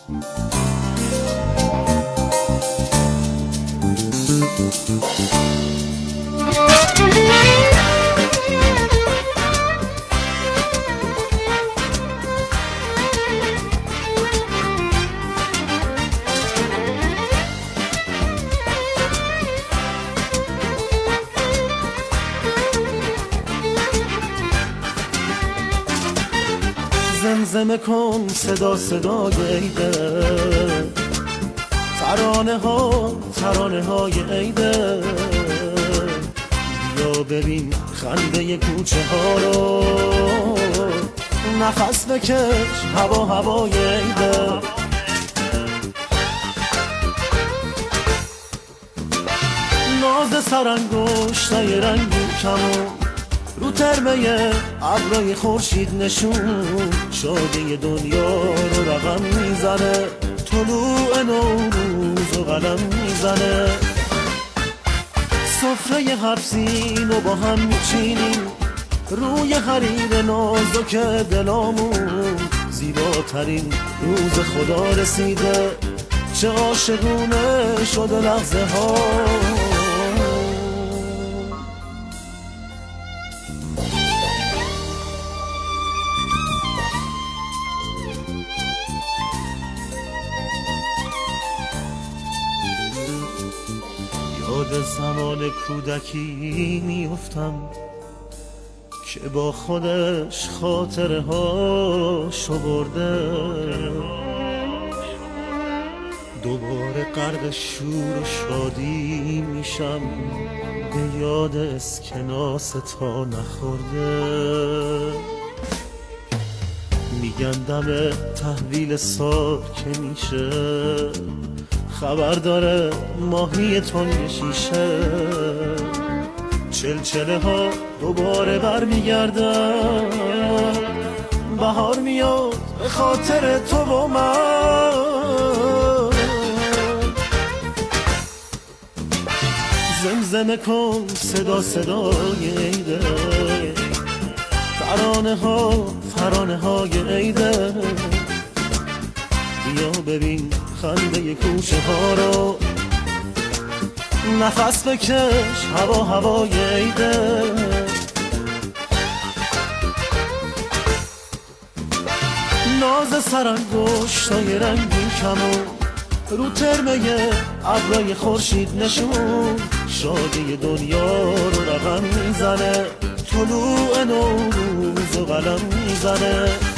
زمزمه کن صدا صدای عیده، ترانه های عیده. بیا ببین خنده کوچه ها رو، نفس بکش هوای عیده. ناز سرانگشتای رنگین کمون رو ترمه ابرای خورشید نشون، شادی دنیا رو رقم میزنه، طلوع نوروز و قلم میزنه. سفره حبسین و با هم میچینیم، روی حریر نازک دلامون. زیباترین روز خدا رسیده، چه عاشقونه شده لحظه ها. یاد زمان کودکی میافتم که با خودش خاطره هاشو برده. دوباره غرق شور و شادی میشم، به یاد اسکناس تا نخورده. میگن دم تحویل سال که میشه، خبر داره ماهی تنگ شیشه. چلچله ها دوباره برمیگردن، بهار میاد به خاطر تو و من. زمزمه کن صدا صدای عیده، ترانه های عیده. بیا ببین خنده کوچه ها رو، نفس بکش هوای عیده. ناز سرانگشتای رنگین کمون رو ترمه ابرای خورشید نشون، شادی دنیا رو رقم میزنه، طلوع نوروز و قلم میزنه.